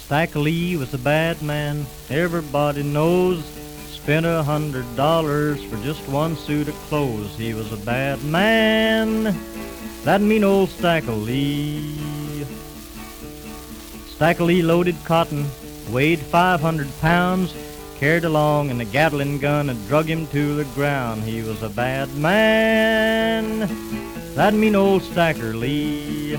Stack Lee was a bad man, everybody knows. Spent $100 for just one suit of clothes. He was a bad man, that mean old Stack Lee. Stack Lee loaded cotton, weighed 500 pounds, carried along in a Gatling gun and drug him to the ground. He was a bad man, that mean old Stacker Lee.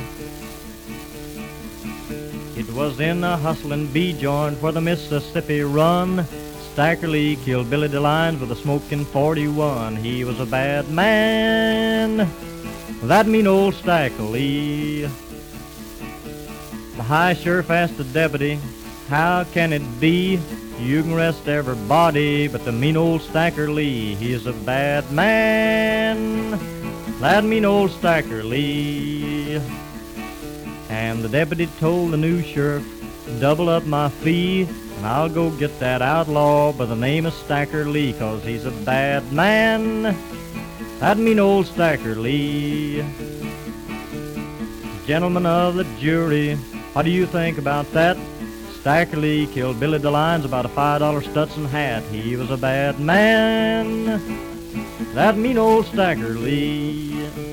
It was in a hustlin' bee joint where the Mississippi run. Stacker Lee killed Billy DeLines with a smoking 41. He was a bad man, that mean old Stacker Lee. The high sheriff asked the deputy, how can it be you can arrest everybody but the mean old Stacker Lee? He is a bad man, that mean old Stacker Lee. And the deputy told the new sheriff, double up my fee, and I'll go get that outlaw by the name of Stacker Lee, 'cause he's a bad man, that mean old Stacker Lee. Gentlemen of the jury, what do you think about that? Stacker Lee killed Billy DeLines about a $5 Stetson hat. He was a bad man, that mean old Stacker Lee.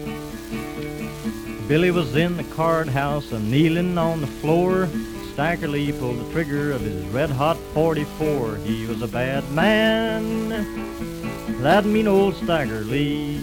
Billy was in the card house and kneeling on the floor. Stacker Lee pulled the trigger of his red-hot 44. He was a bad man, that mean old Stacker Lee.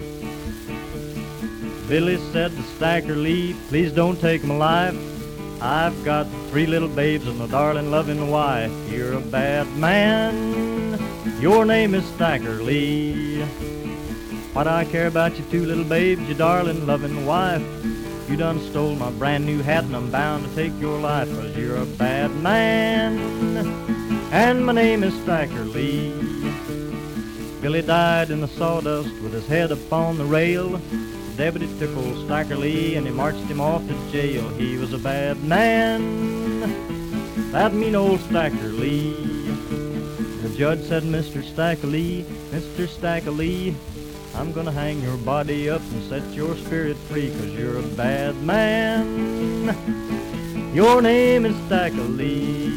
Billy said to Stacker Lee, please don't take my life. I've got 3 little babes and a darling loving wife. You're a bad man, your name is Stacker Lee. What do I care about your 2 little babes, your darling loving wife? You done stole my brand new hat and I'm bound to take your life, 'cause you're a bad man, and my name is Stacker Lee. Billy died in the sawdust with his head upon the rail. The deputy took old Stacker Lee and he marched him off to jail. He was a bad man, that mean old Stacker Lee. The judge said, Mr. Stacker Lee, Mr. Stacker Lee, I'm gonna hang your body up and set your spirit free, 'cause you're a bad man, your name is Stacker Lee.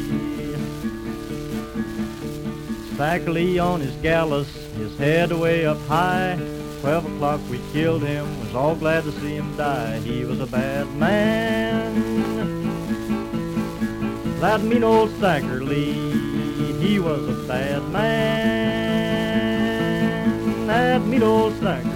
Stacker Lee on his gallows, his head way up high. 12 o'clock we killed him, was all glad to see him die. He was a bad man, that mean old Stacker Lee. He was a bad man, that mean old Stacker